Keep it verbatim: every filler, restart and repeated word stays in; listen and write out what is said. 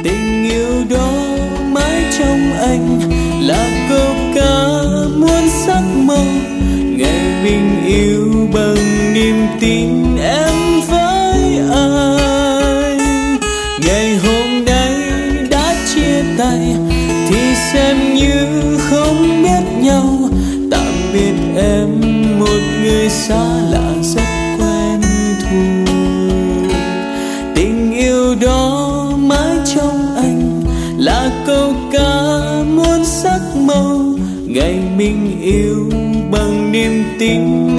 Tình yêu đó mãi trong anh là câu ca muôn sắc màu. Ngày mình yêu bằng niềm tin em với anh. Ngày hôm nay đã chia tay thì xem như không biết nhau. Tạm biệt em một người xa lạ rất quen thuộc. Tình yêu đó mãi trong anh là câu ca muôn sắc màu. Ngày mình yêu bằng niềm tin